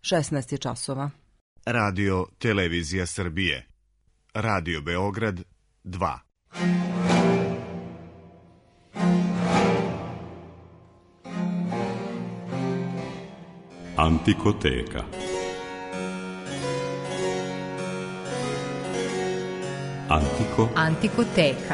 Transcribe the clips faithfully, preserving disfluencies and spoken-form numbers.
šesnaest je časova. Radio Televizija Srbije. Radio Beograd dva. Antikoteka. Antiko. Antikoteka.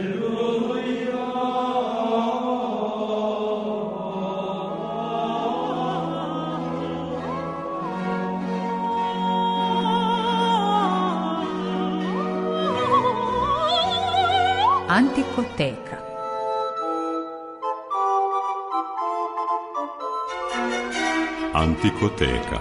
Antikoteka. Antikoteka.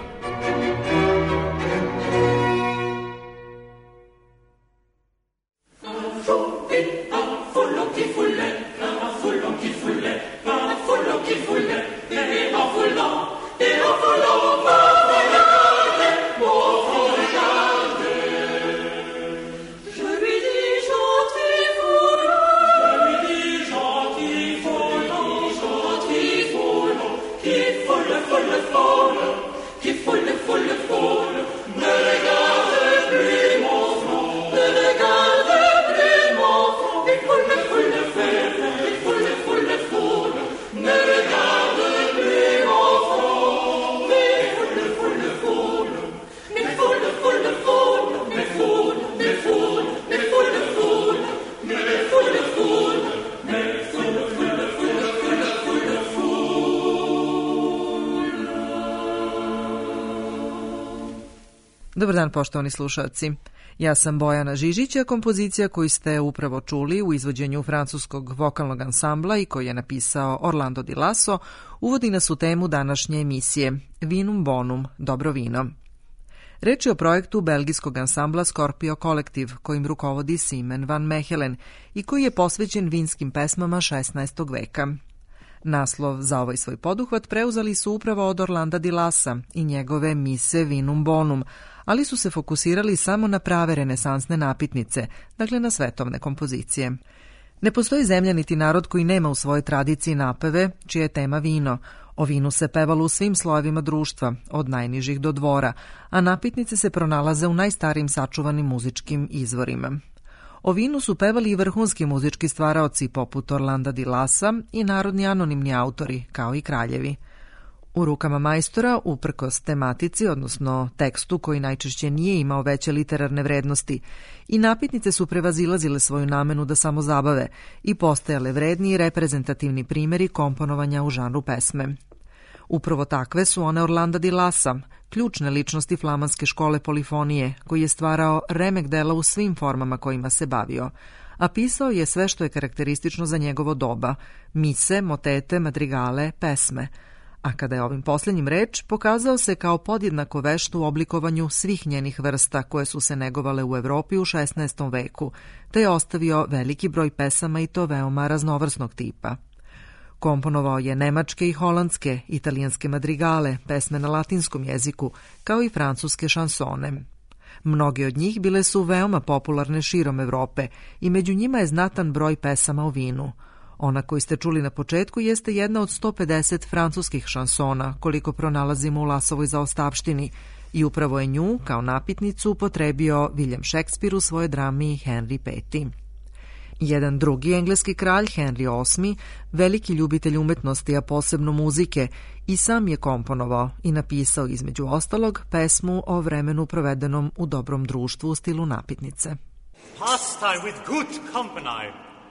Dobar dan, poštovani slušalci. Ja sam Bojana Žižić, a kompozicija koju ste upravo čuli u izvođenju francuskog vokalnog ansambla i koji je napisao Orlando Di Lasso uvodi nas u temu današnje emisije Vinum Bonum, dobro vino. Reč je o projektu belgijskog ansambla Scorpio Collective, kojim rukovodi Simen van Mechelen i koji je posvećen vinskim pesmama šesnaestog veka. Naslov za ovaj svoj poduhvat preuzeli su upravo od Orlanda Di Lassa i njegove mise Vinum Bonum, ali su se fokusirali samo na prave renesansne napitnice, dakle na svetovne kompozicije. Ne postoji zemlja niti narod koji nema u svojoj tradiciji napeve čija je tema vino. O vinu se pevalo u svim slojevima društva, od najnižih do dvora, a napitnice se pronalaze u najstarijim sačuvanim muzičkim izvorima. O vinu su pevali i vrhunski muzički stvaraoci poput Orlanda Di Lassa i narodni anonimni autori, kao i kraljevi. U rukama majstora, uprkos tematici, odnosno tekstu koji najčešće nije imao veće literarne vrednosti, i napitnice su prevazilazile svoju namenu da samo zabave i postajale vredni i reprezentativni primjeri komponovanja u žanru pesme. Upravo takve su one Orlanda Di Lassa, ključne ličnosti flamanske škole polifonije, koji je stvarao remek dela u svim formama kojima se bavio, a pisao je sve što je karakteristično za njegovo doba, mise, motete, madrigale, pesme, a kada je ovim posljednjim reč, pokazao se kao podjednako vešt u oblikovanju svih njenih vrsta koje su se negovale u Evropi u šesnaestom veku, te je ostavio veliki broj pesama i to veoma raznovrsnog tipa. Komponovao je nemačke i holandske, italijanske madrigale, pesme na latinskom jeziku, kao i francuske šansone. Mnoge od njih bile su veoma popularne širom Evrope i među njima je znatan broj pesama o vinu. Ona koju ste čuli na početku jeste jedna od sto pedeset francuskih šansona, koliko pronalazimo u Lasovoj zaostavštini, i upravo je nju, kao napitnicu, upotrebio William Shakespeare u svojoj drami Henry Peti. Jedan drugi engleski kralj, Henry osmi, veliki ljubitelj umetnosti, a posebno muzike, i sam je komponovao i napisao između ostalog pesmu o vremenu provedenom u dobrom društvu u stilu napitnice. Pastime with good company.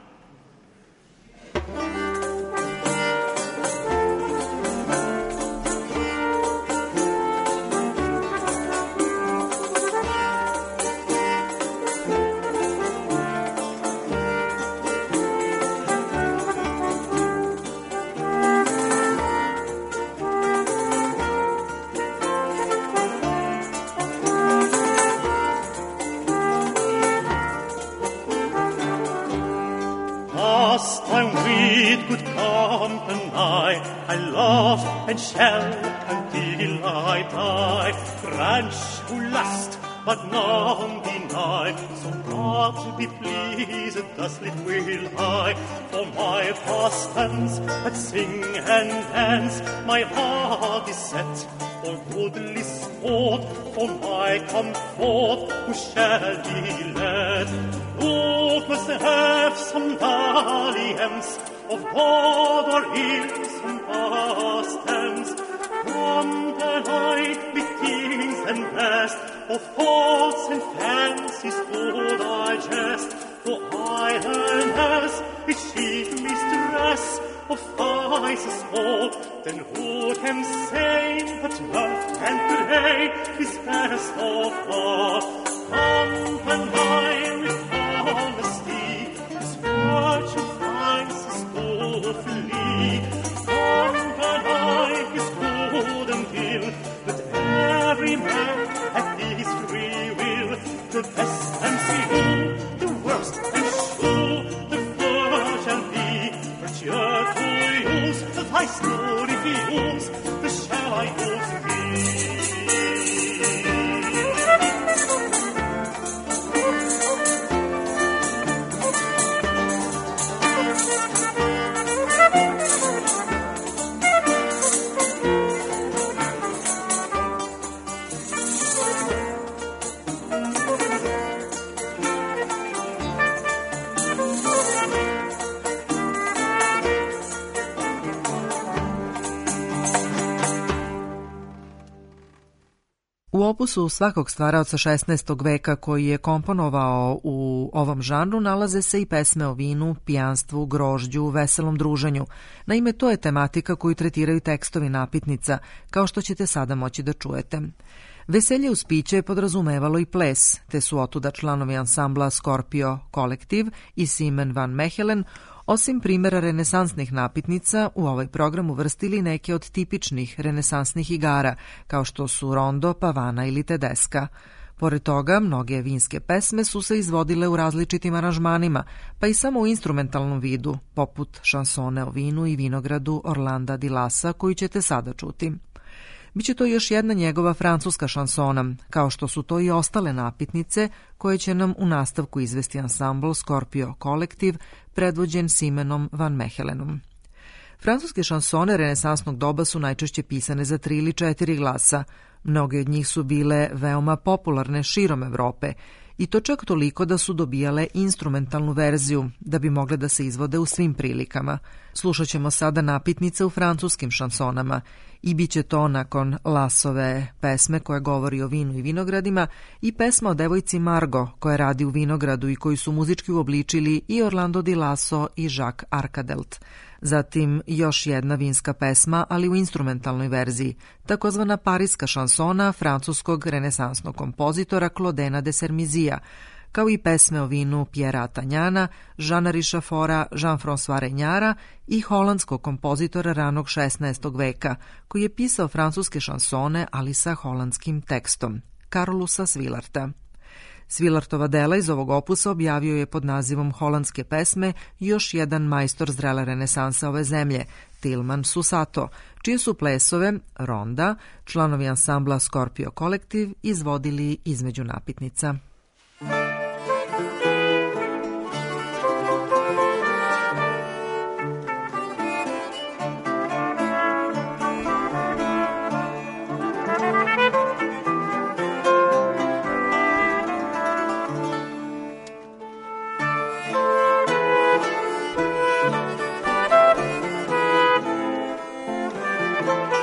I love and shall until I die. French who lust but none deny. So God be pleased, thus it will I. For my pastimes but sing and dance. My heart is set for goodly sport, for my comfort, who shall be led? Lord must have some dalliance of God or hills and pastimes, from the night with kings and best, of thoughts and fancies do digest. For idleness is chief mistress of vices all, then who can say that love and pray is best of all? Company with honesty, his virtue finds his good flee. Company is good and ill, but every man hath his free will. The best and see the worst and show the fur shall be. But you're to use the vice to refuse, the shall I use thee? U opusu svakog stvaraoca šesnaestog veka koji je komponovao u ovom žanru nalaze se i pesme o vinu, pijanstvu, grožđu, veselom druženju. Naime, to je tematika koju tretiraju tekstovi napitnica, kao što ćete sada moći da čujete. Veselje uz piće je podrazumevalo i ples, te su otuda članovi ansambla Scorpio Kolektiv i Simen van Mechelen, osim primjera renesansnih napitnica, u ovaj program uvrstili neke od tipičnih renesansnih igara, kao što su rondo, pavana ili tedeska. Pored toga, mnoge vinske pesme su se izvodile u različitim aranžmanima, pa i samo u instrumentalnom vidu, poput šansone o vinu i vinogradu Orlanda di Lassa, koju ćete sada čuti. Biće to još jedna njegova francuska šansona, kao što su to i ostale napitnice koje će nam u nastavku izvesti ansambl Scorpio Kolektiv, predvođen Simenom van Mechelenom. Francuske šansone renesansnog doba su najčešće pisane za tri ili četiri glasa. Mnoge od njih su bile veoma popularne širom Evrope, i to čak toliko da su dobijale instrumentalnu verziju, da bi mogle da se izvode u svim prilikama. Slušat ćemo sada napitnice u francuskim šansonama i bit će to nakon Lasove pesme koja govori o vinu i vinogradima i pesma o devojci Margo koja radi u vinogradu i koju su muzički uobličili i Orlando di Lasso i Jacques Arcadelt. Zatim još jedna vinska pesma, ali u instrumentalnoj verziji, takozvana pariska šansona francuskog renesansnog kompozitora Claudena de Sermizija, kao i pesme o vinu Pierre Atagnana, Jeana Richefora, Jean-François Regnara i holandskog kompozitora ranog šesnaestog veka, koji je pisao francuske šansone, ali sa holandskim tekstom, Carlusa Swilarta. Swilartova dela iz ovog opusa objavio je pod nazivom Holandske pesme još jedan majstor zrele renesansa ove zemlje, Tilman Susato, čije su plesove, ronda, članovi ansambla Scorpio Kolektiv izvodili između napitnica.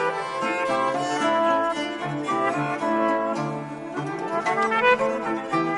Thank you.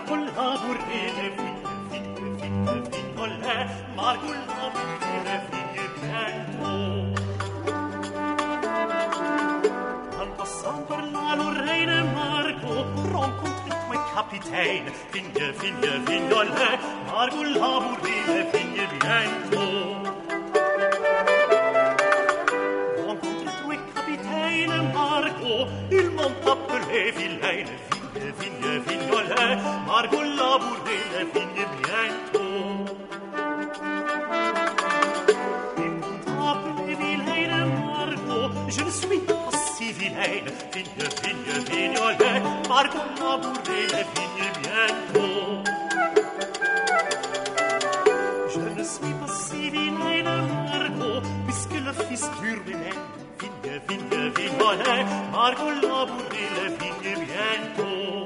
Marco laburele, figne, figne, figne, fignole, Marco laburele, figne, biento. En passant par la Lorraine, Marco rencontre tuoi capitaine, figne, figne, fignole, Marco laburele, figne, biento. Rencontre tuoi capitaine, Marco, il monte appelé vilaine, figne, figne, fignole, Marco laburele, figne, biento. Il monte appelé vilaine, Marco, je ne suis pas si vilaine, figne, figne, fignole, Marco laburele, figne, biento. Je ne suis pas si vilaine, Marco, puisque le fils d'Urbaine, figne, figne, fignole, Marco laburele, figne, biento.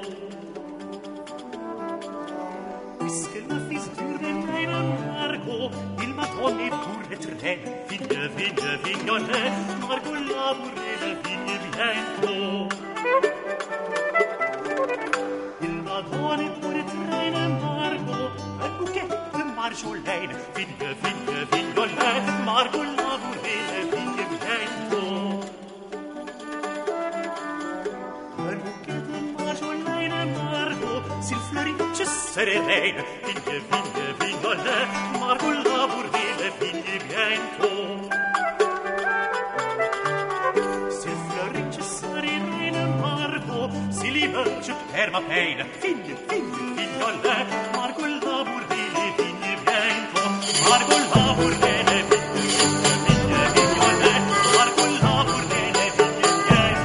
Puisque le fils d'Urbaine, Marco, il m'a donné pour être reine, figne, figne, fignole, Marco laburele, figne, biento. Il m'a donné pour être reine, Marco, un bouquet de marjolaine, figne, figne, fignole, Marco laburele, figne, biento. Un bouquet de marjolaine, Marco, s'il fleurit, je serai reine, figne, figne, fignole, Marco laburele, figne, biento. S'il fleurit, je serai reine, Marco, s'il y meurt, je perds ma peine, figne, figne, fignole, Marco laburele, figne, biento. Marco laburele, figne, figne, fignole, Marco laburele, figne, biento.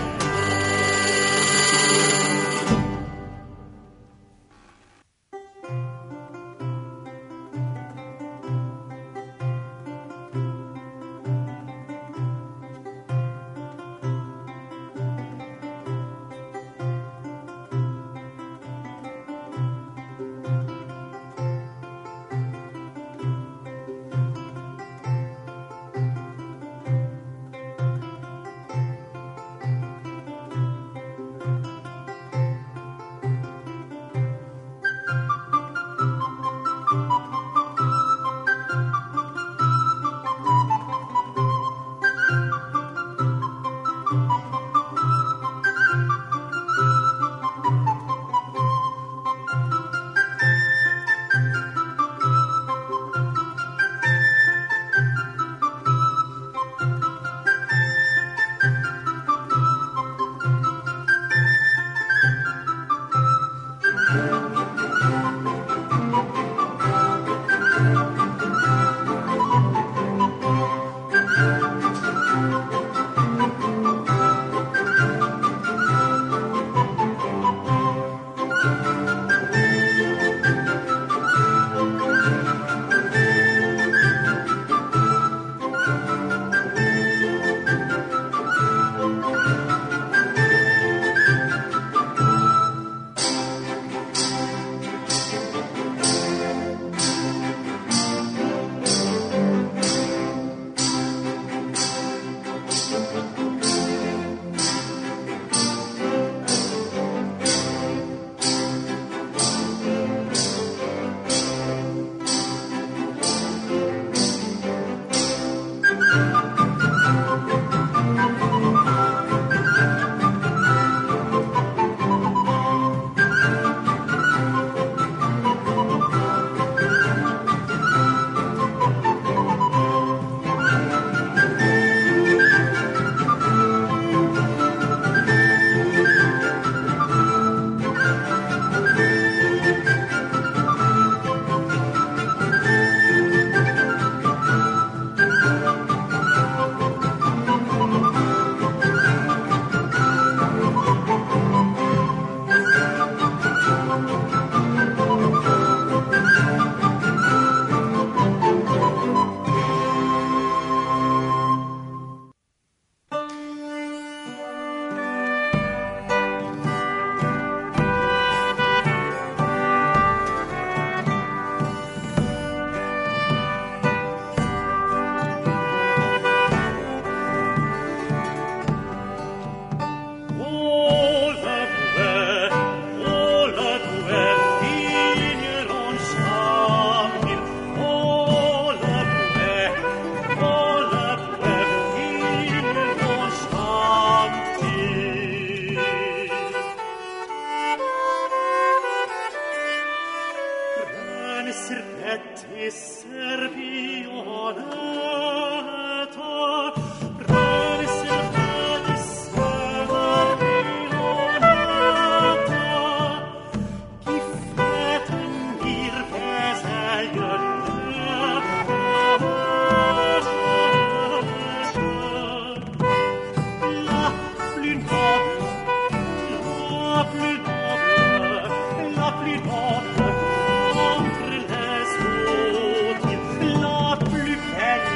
La plus belle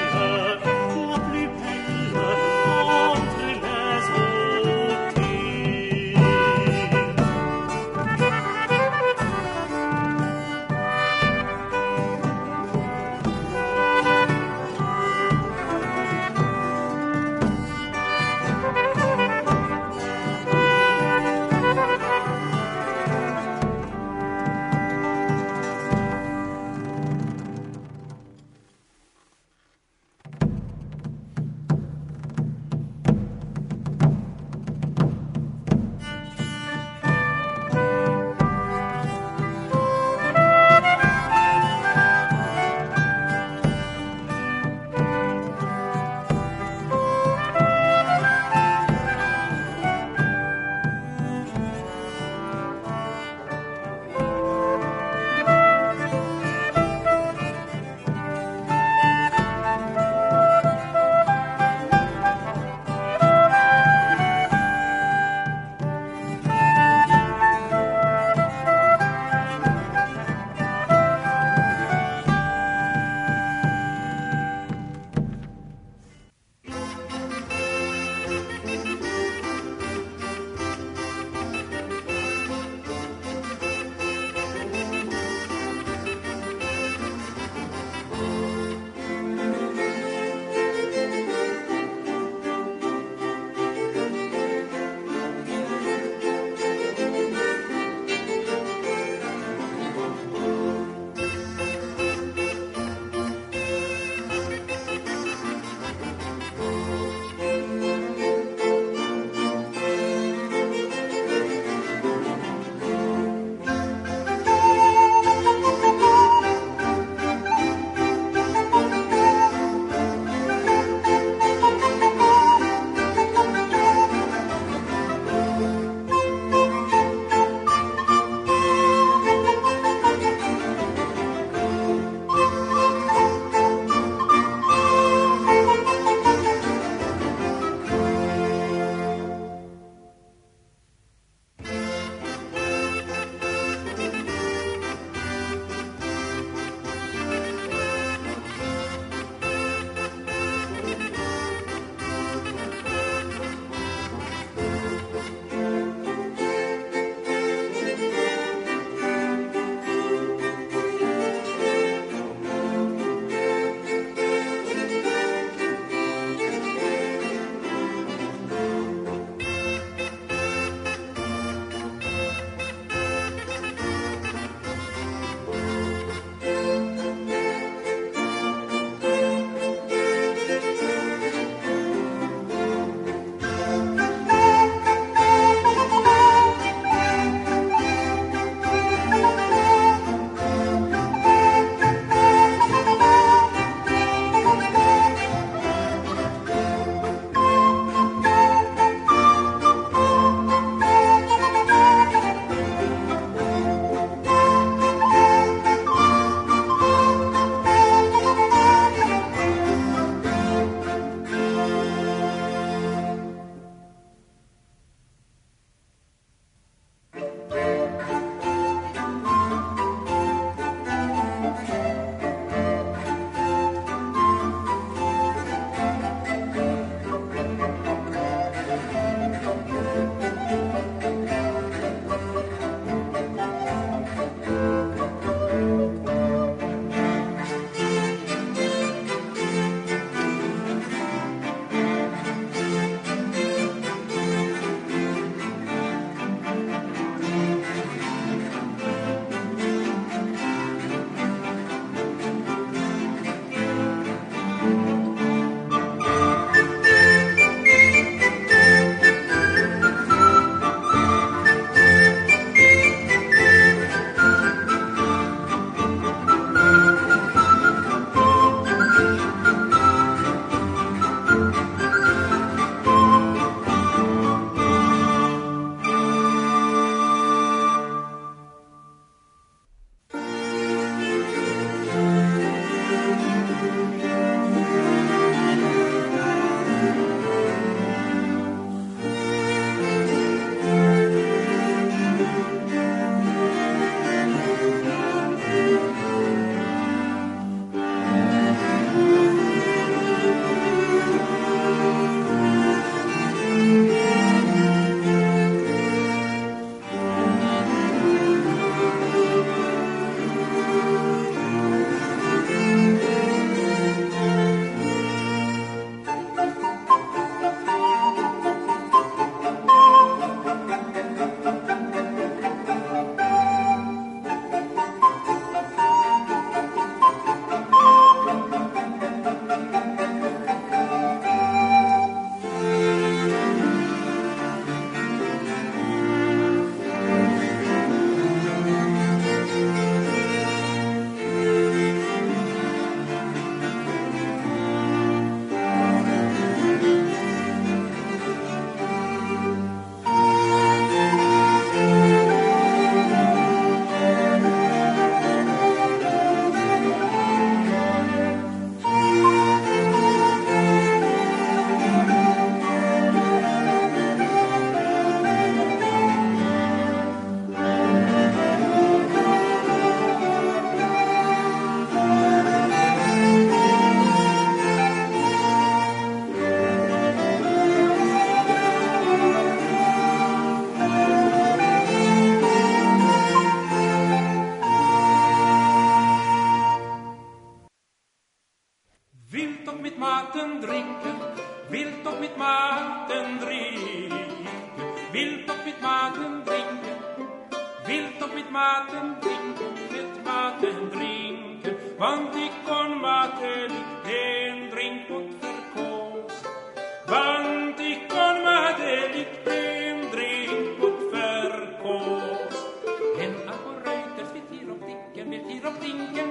mit Maten trinken, mit Maten trinken, want ich kon Maten den Drink und verkost. Want ich kon Maten den Drink und verkost. En algoritmes vill hier op dicken, vill hier op dinken.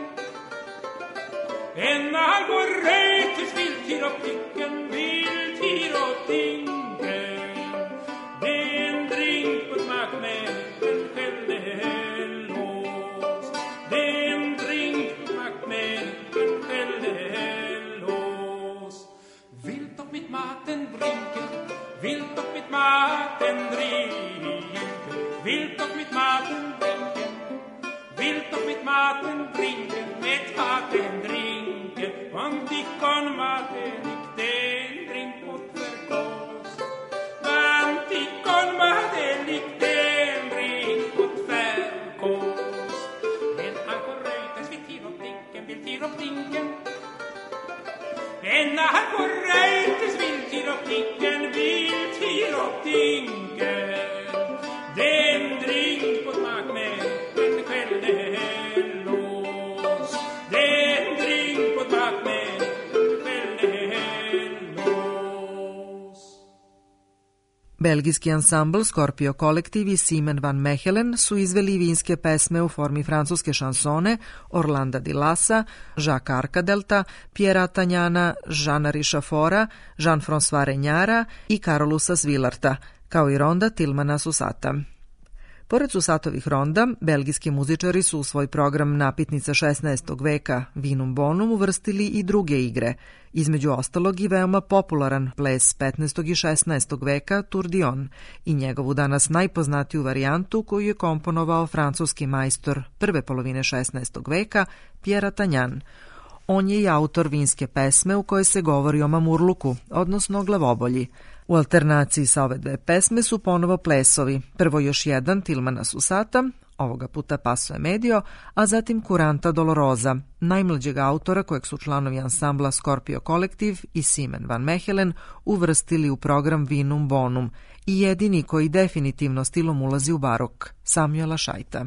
En algoritmes vill hier op dicken, vill hier op dinken. Den drink och smak med en skällelos. Den drink och smak med en skällelos. Vill doch mit maten drinken, vill doch mit maten drinken, vill doch mit maten drinken, vill doch mit maten drinken, mit maten drinken, want ich kan maten nicht den drink och verkost. Want ich kan maten nicht den drink och verkost. En alkoholröjtes vill till och dinken, vill till och dinken. En alkoholröjtes vill till och dinken, vill till och dinken. Den drink och smak med en skällelos. Den drink och smak med en skällelos. Belgijski ansambl Scorpio Collective i Simen van Mechelen su izveli vinske pesme u formi francuske šansone Orlanda di Lassa, Jacques Arkadelta, Piera Tanjana, Žana Rišafora, Jean-François Renjara i Karolusa Svilarta, kao i ronda Tilmana Susata. Pored Susatovih ronda, belgijski muzičari su u svoj program napitnica šesnaestog veka Vinum Bonum uvrstili i druge igre, između ostalog i veoma popularan ples petnaestog i šesnaestog veka Turdion i njegovu danas najpoznatiju varijantu koju je komponovao francuski majstor prve polovine šesnaestog veka Pierre Tanjan. On je i autor vinske pesme u kojoj se govori o mamurluku, odnosno o glavobolji. U alternaciji sa ove dve pesme su ponovo plesovi, prvo još jedan Tilmana Susata, ovoga puta Paso e Medio, a zatim Curanta Dolorosa, najmlađeg autora kojeg su članovi ansambla Scorpio Collective i Simen van Mechelen uvrstili u program Vinum Bonum i jedini koji definitivno stilom ulazi u barok, Samuela Šajta.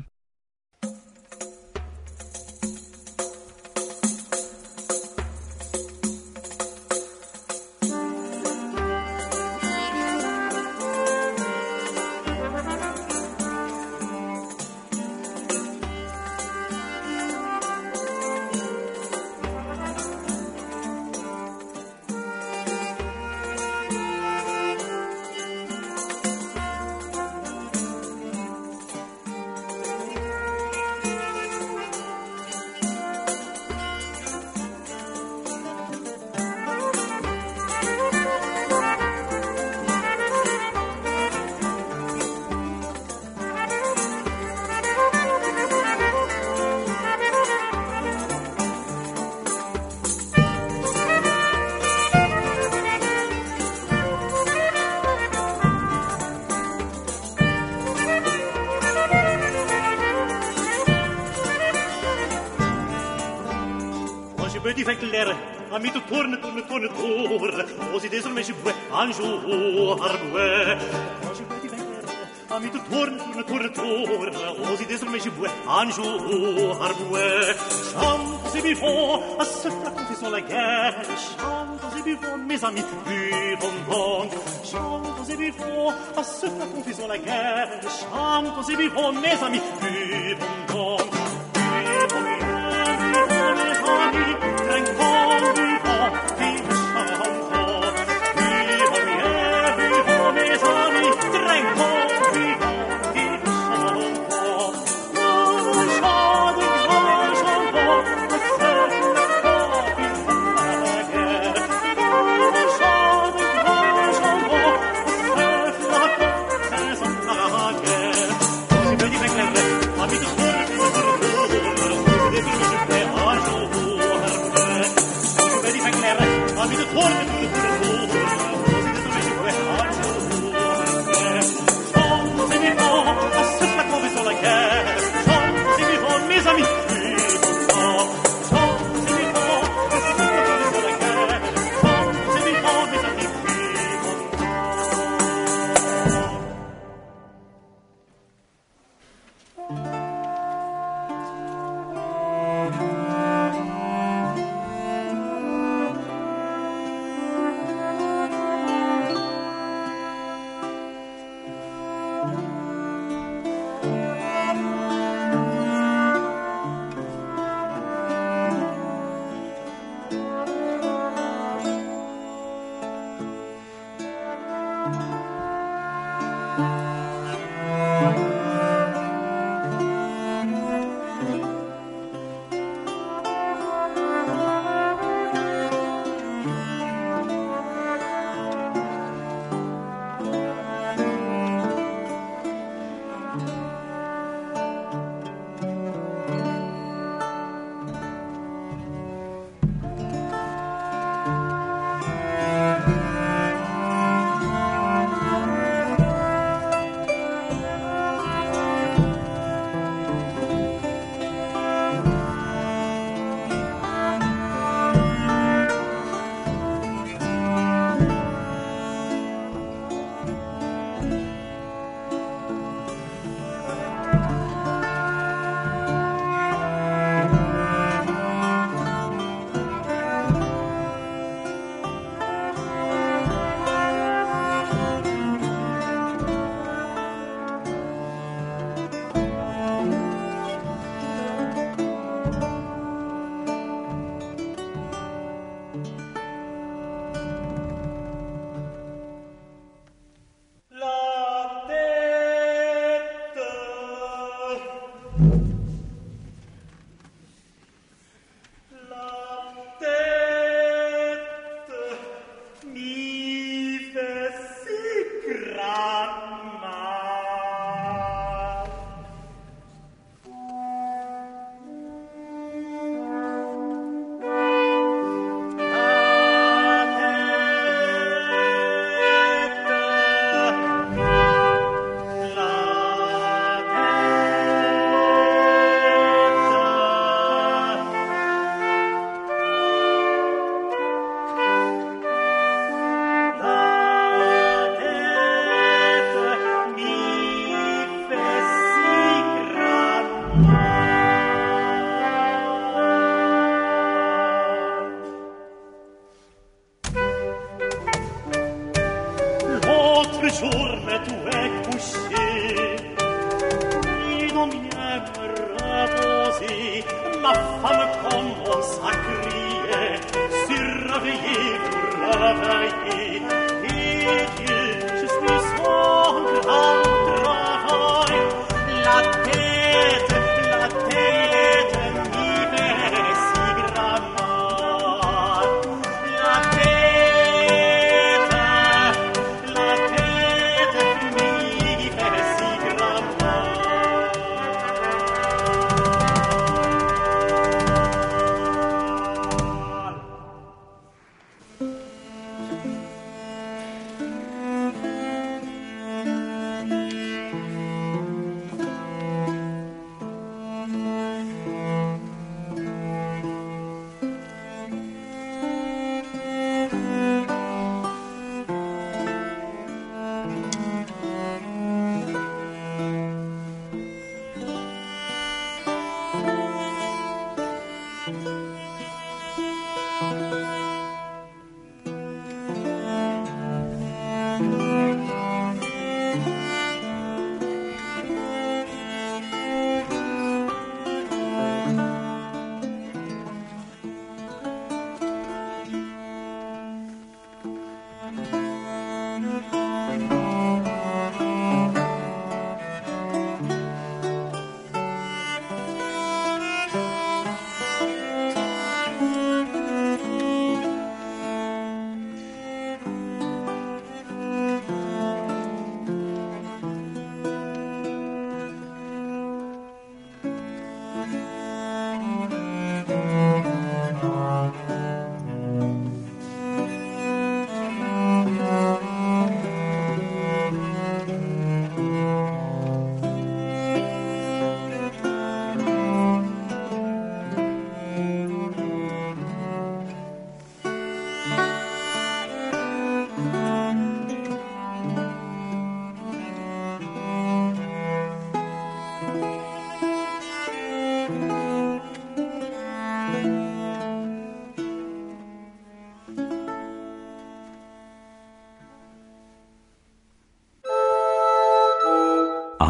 Ami tu tourne, tourne, tourne, tourne, aussi désormais je bois un jour à boire. Quand je bois du verre, ami tu tourne, tourne, tourne, tourne, aussi désormais je bois un jour à boire. Chantons et buvons, à ce flacon faisons la guerre. Chantons et buvons, mes amis, buvons donc. Chantons et buvons, à ce flacon faisons la guerre. Chantons et buvons, mes amis, buvons donc. Buvons, buvons, buvons, mes amis, trinquons, buvons, vivons, chantons. Buvons, bien, buvons, mes amis, trinquons, vivons, vivons, chantons. Nous chantons, nous chantons, à ce flacon faisons la guerre. Nous chantons, nous chantons, à ce flacon faisons la guerre. C'est petit avec les vrais, amis de tourne, tourne, tourne, tourne, tourne, tourne, tourne, tourne,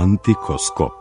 Antikoskop.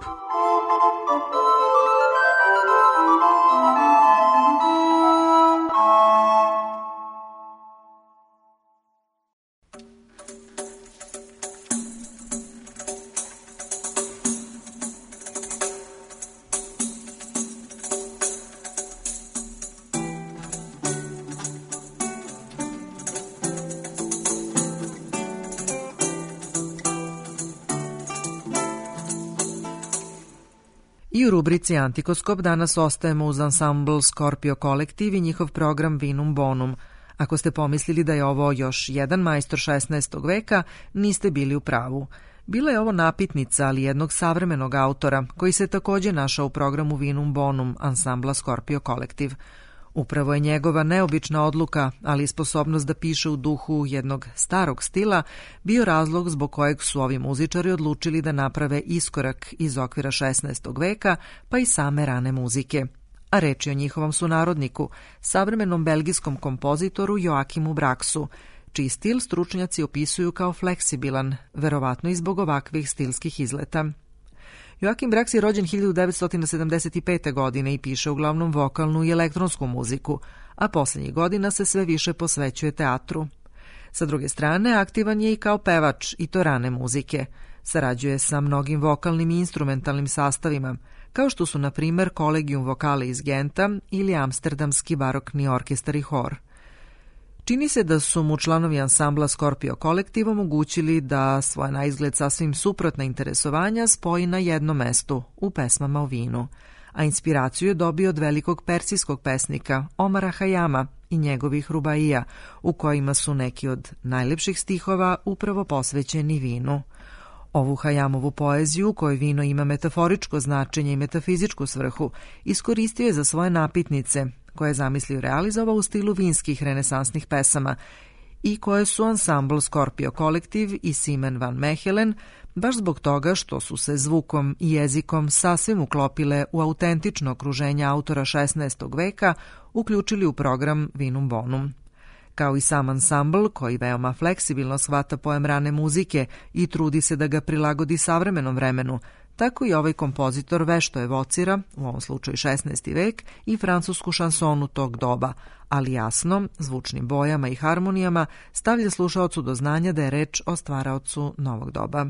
I u rubrici Antikoskop danas ostajemo uz ansambl Scorpio Kolektiv i njihov program Vinum Bonum. Ako ste pomislili da je ovo još jedan majstor šesnaestog veka, niste bili u pravu. Bila je ovo napitnica, ali jednog savremenog autora, koji se takođe našao u programu Vinum Bonum ansambla Scorpio Kolektiv. Upravo je njegova neobična odluka, ali i sposobnost da piše u duhu jednog starog stila, bio razlog zbog kojeg su ovi muzičari odlučili da naprave iskorak iz okvira šesnaestog veka, pa i same rane muzike. A reč je o njihovom sunarodniku, savremenom belgijskom kompozitoru Joakimu Braxu, čiji stil stručnjaci opisuju kao fleksibilan, verovatno i zbog ovakvih stilskih izleta. Joakim Brax je rođen hiljadu devetsto sedamdeset pete. godine i piše uglavnom vokalnu i elektronsku muziku, a poslednjih godina se sve više posvećuje teatru. Sa druge strane, aktivan je i kao pevač, i to rane muzike. Sarađuje sa mnogim vokalnim i instrumentalnim sastavima, kao što su, na primer, Collegium Vocale iz Genta ili Amsterdamski barokni orkestar i hor. Čini se da su mu članovi ansambla Scorpio Kolektiv omogućili da svoje na izgled sasvim suprotna interesovanja spoji na jednom mestu, u pesmama o vinu, a inspiraciju je dobio od velikog persijskog pesnika Omara Hayama i njegovih rubaija, u kojima su neki od najlepših stihova upravo posvećeni vinu. Ovu Hayamovu poeziju, u kojoj vino ima metaforičko značenje i metafizičku svrhu, iskoristio je za svoje napitnice, koje je zamislio realizovao u stilu vinskih renesansnih pesama i koje su ansambl Scorpio Kolektiv i Simen van Mechelen, baš zbog toga što su se zvukom i jezikom sasvim uklopile u autentično okruženje autora šesnaestog veka, uključili u program Vinum Bonum. Kao i sam ansambl, koji veoma fleksibilno shvata pojam rane muzike i trudi se da ga prilagodi savremenom vremenu, tako i ovaj kompozitor vešto evocira, u ovom slučaju šesnaesti vek, i francusku šansonu tog doba, ali jasno, zvučnim bojama i harmonijama stavlja slušaocu do znanja da je reč o stvaraocu novog doba.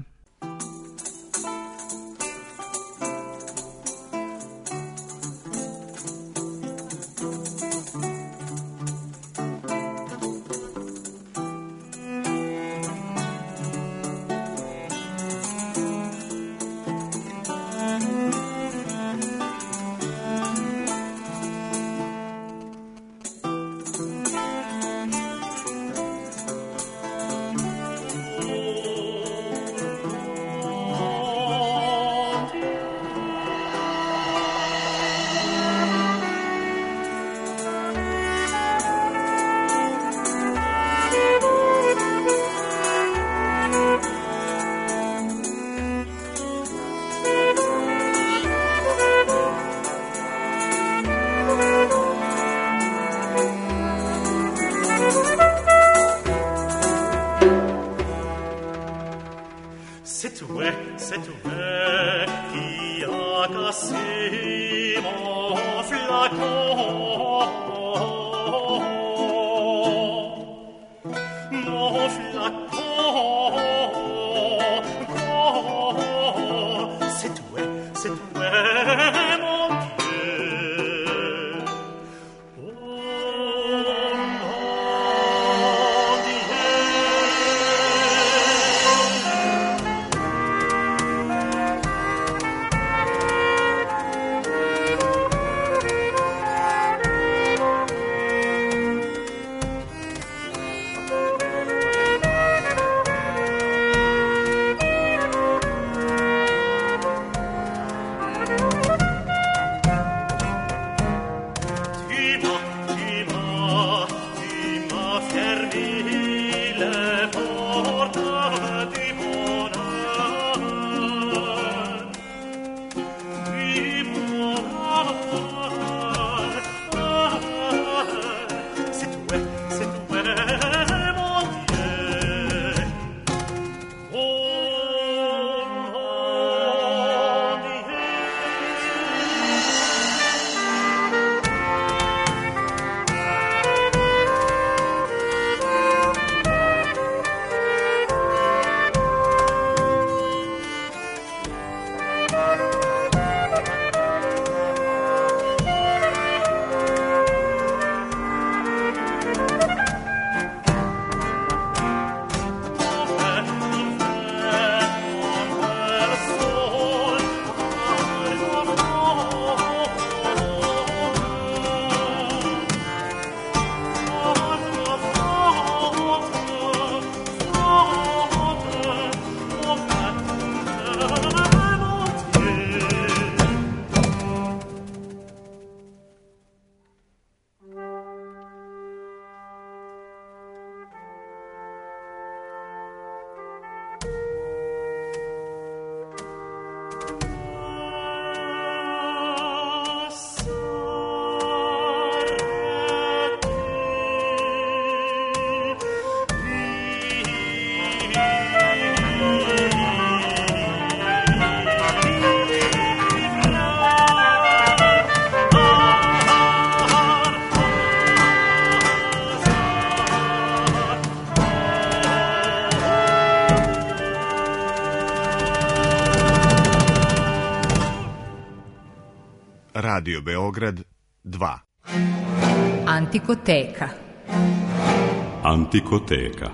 Radio Beograd dva. Antikoteka. Antikoteka.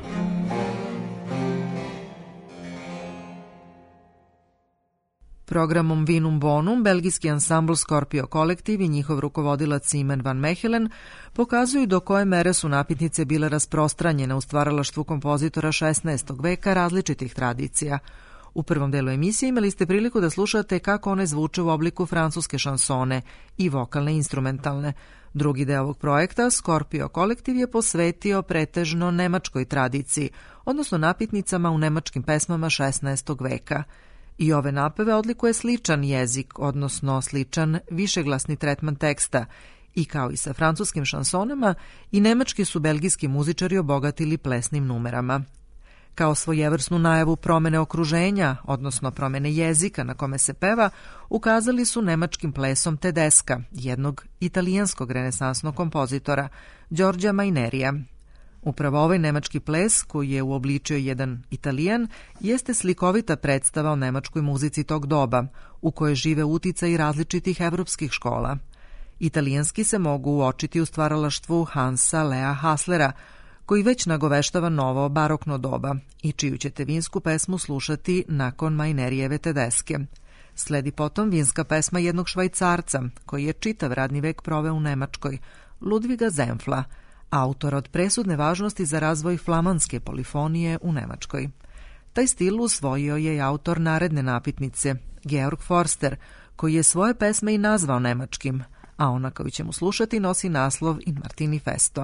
Programom Vinum Bonum, belgijski ansambl Scorpio Kolektiv i njihov rukovodilac Simen van Mechelen pokazuju do koje mere su napitnice bile rasprostranjene u stvaralaštvu kompozitora šesnaestog veka različitih tradicija. U prvom delu emisije imali ste priliku da slušate kako one zvuče u obliku francuske šansone i vokalne instrumentalne. Drugi deo ovog projekta, Scorpio Kolektiv, je posvetio pretežno nemačkoj tradiciji, odnosno napitnicama u nemačkim pesmama šesnaestog veka. I ove napeve odlikuje sličan jezik, odnosno sličan višeglasni tretman teksta. I kao i sa francuskim šansonama, i nemački su belgijski muzičari obogatili plesnim numerama. Kao svojevrsnu najavu promene okruženja, odnosno promene jezika na kome se peva, ukazali su nemačkim plesom Tedeska, jednog italijanskog renesansnog kompozitora, Giorgia Mainerija. Upravo ovaj nemački ples, koji je uobličio jedan Italijan, jeste slikovita predstava o nemačkoj muzici tog doba, u kojoj žive uticaji različitih evropskih škola. Italijanski se mogu uočiti u stvaralaštvu Hansa Lea Haslera, koji već nagoveštava novo barokno doba i čiju ćete vinsku pesmu slušati nakon Mainerijeve Tedeske. Sledi potom vinska pesma jednog Švajcarca, koji je čitav radni vek proveo u Nemačkoj, Ludviga Zemfla, autora od presudne važnosti za razvoj flamanske polifonije u Nemačkoj. Taj stil usvojio je i autor naredne napitnice, Georg Forster, koji je svoje pesme i nazvao nemačkim, a ona koju ćemo slušati nosi naslov In Martini Festo.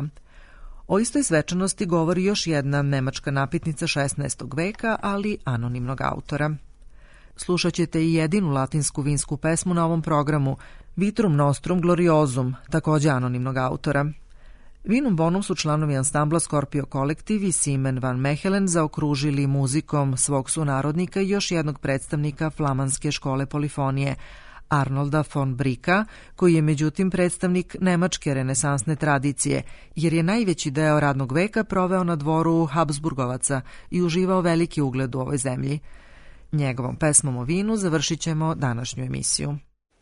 O istoj svečanosti govori još jedna nemačka napitnica šesnaestog veka, ali anonimnog autora. Slušat ćete i jedinu latinsku vinsku pesmu na ovom programu, Vitrum Nostrum Gloriosum, takođe anonimnog autora. Vinum Bonum su članovi ansambla Scorpio Kolektiv i Simen van Mechelen zaokružili muzikom svog sunarodnika i još jednog predstavnika flamanske škole polifonije, Arnolda von Bricka, koji je međutim predstavnik nemačke renesansne tradicije, jer je najveći deo radnog veka proveo na dvoru Habsburgovaca i uživao veliki ugled u ovoj zemlji. Njegovom pesmom o vinu završit ćemo današnju emisiju.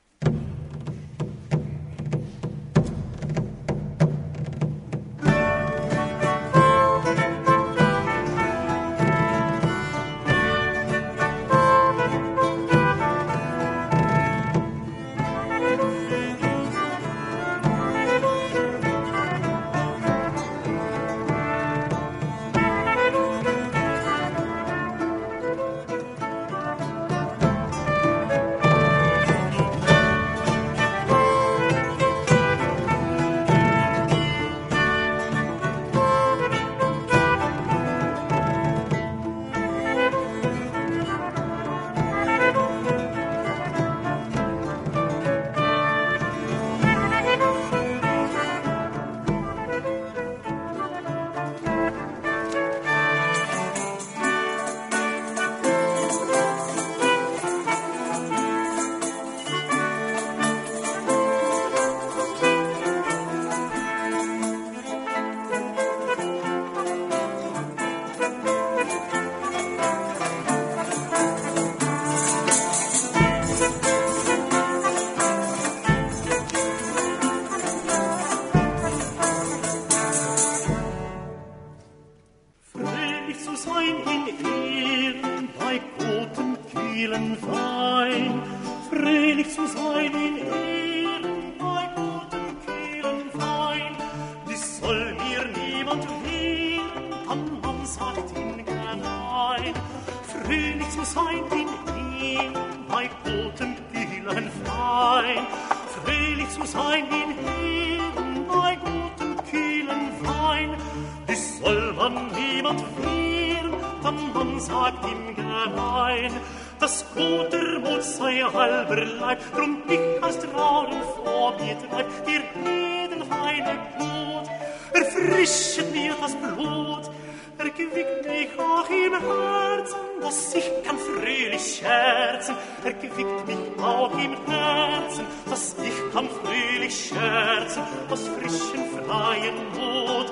Drum ich als Trauben vor mir treib, dir edelfeine Blut, erfrischet mir das Blut, erquickt mich auch im Herzen, dass ich kann fröhlich scherzen, erquickt mich auch im Herzen, dass ich kann fröhlich scherzen, aus frischen, freien Mut,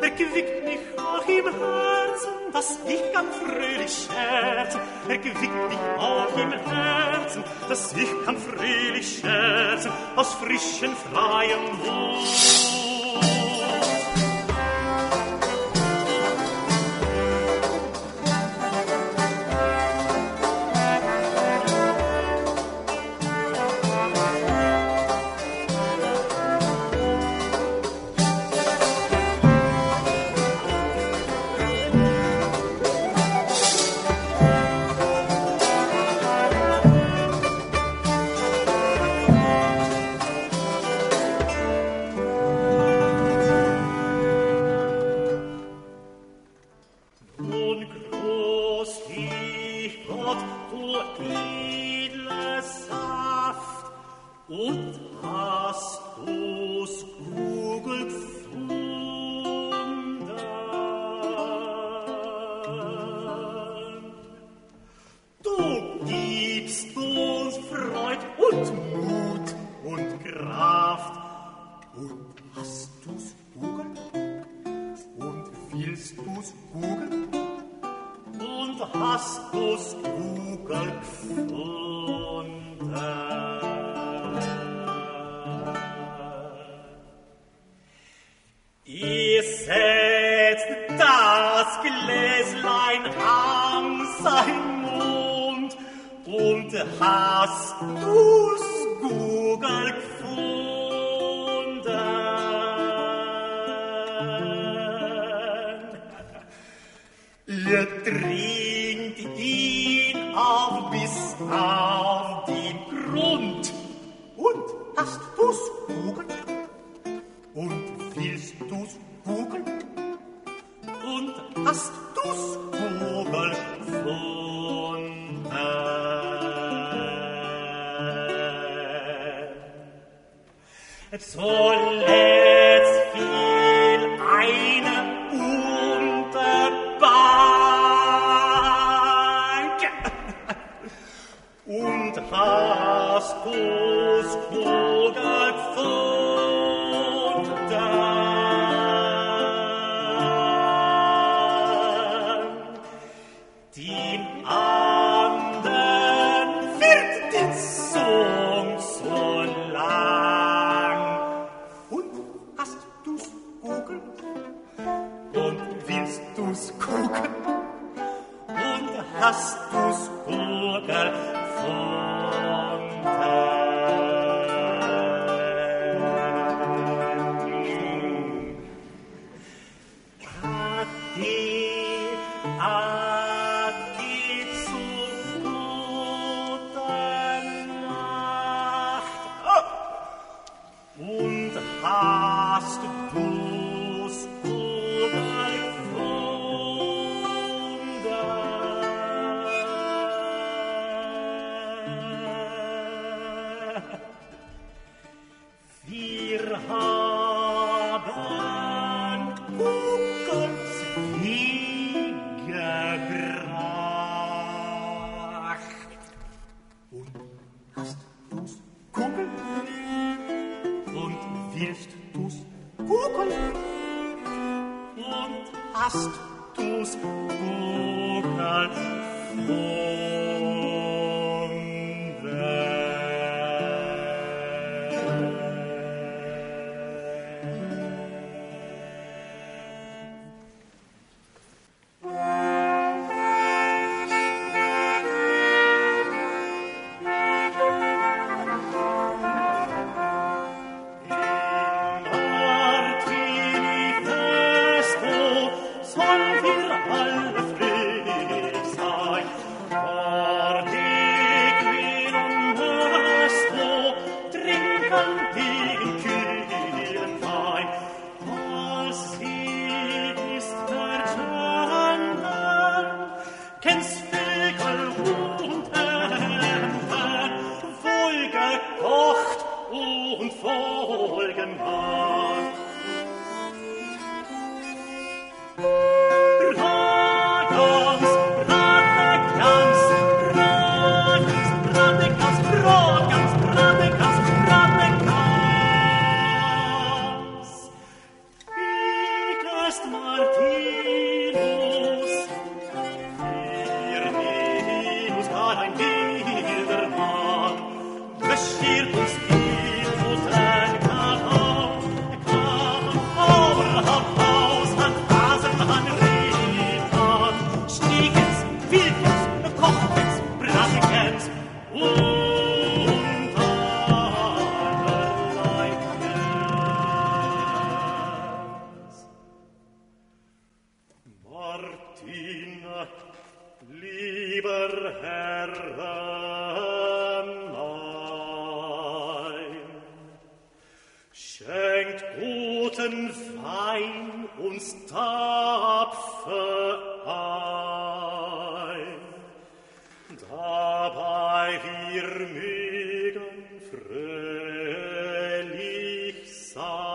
erquickt mich auch im Herzen, dass ich kann fröhlich scherzen. Erquickt mich auch im Herzen, dass ich kann fröhlich scherzen, aus frischem, freiem Mund. schütten Wein uns tapfer ein, dabei wir mögen fröhlich sein.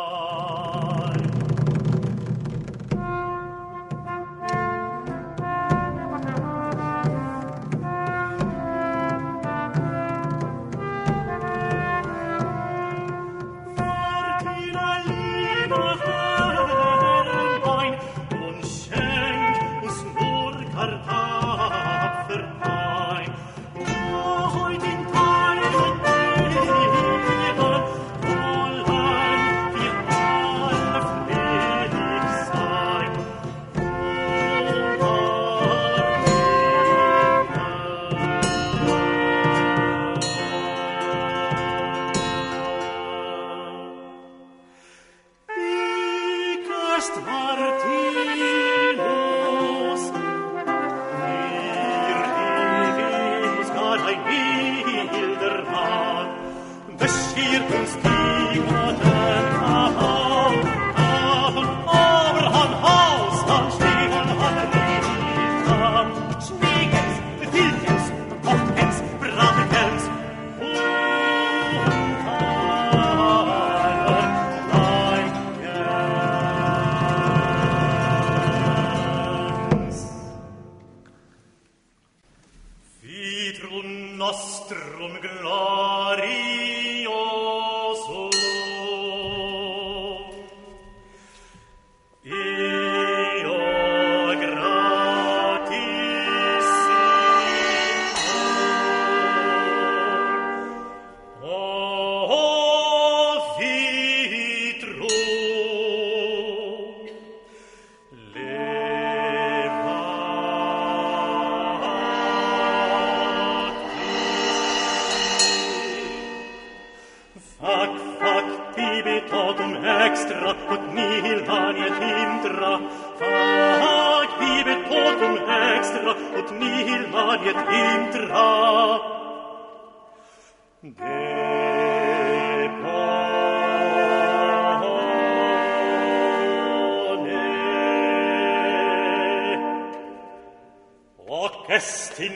Estin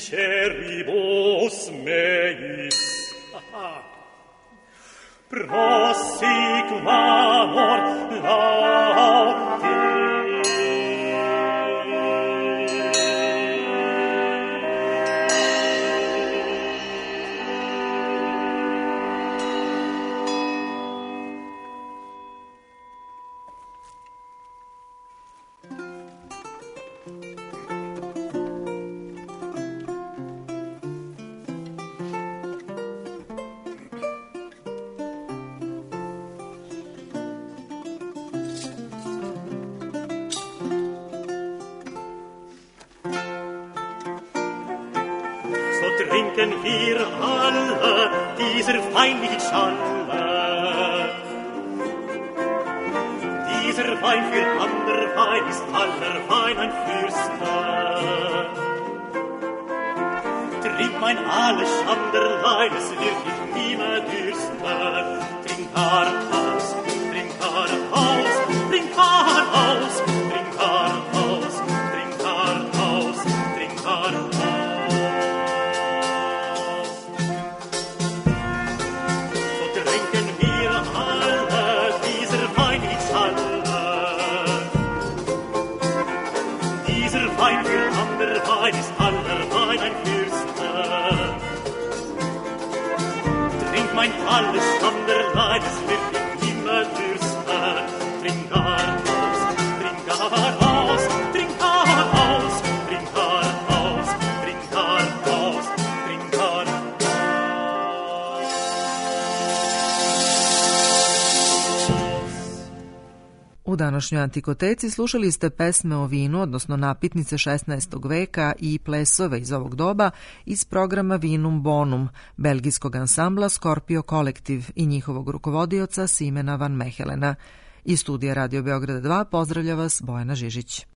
viceribus meis. Prosigvamor laude. Trinken wir alle dieser Wein mit Schale. Dieser Wein für ander Wein ist aller Wein ein Fürste. Trink mein alles anderlein, es wird dich nimmer dürsten. Trink hart aus, trink hart aus, trink hart aus, trink hart aus, trink hart aus, trink hart aus. Wein ist aller Wein ein Fürste. Trink mein alles anderlein, es wird dich nimmer dürsten. Trink hart aus, trink hart aus, trink hart aus, trink hart aus, trink hart aus, trink hart aus. U današnjoj Antikoteci slušali ste pesme o vinu, odnosno napitnice šesnaestog veka i plesove iz ovog doba iz programa Vinum Bonum, belgijskog ansambla Scorpio Collective i njihovog rukovodioca Simena van Mehelena. Iz studija Radio Beograda dva pozdravlja vas Bojana Žižić.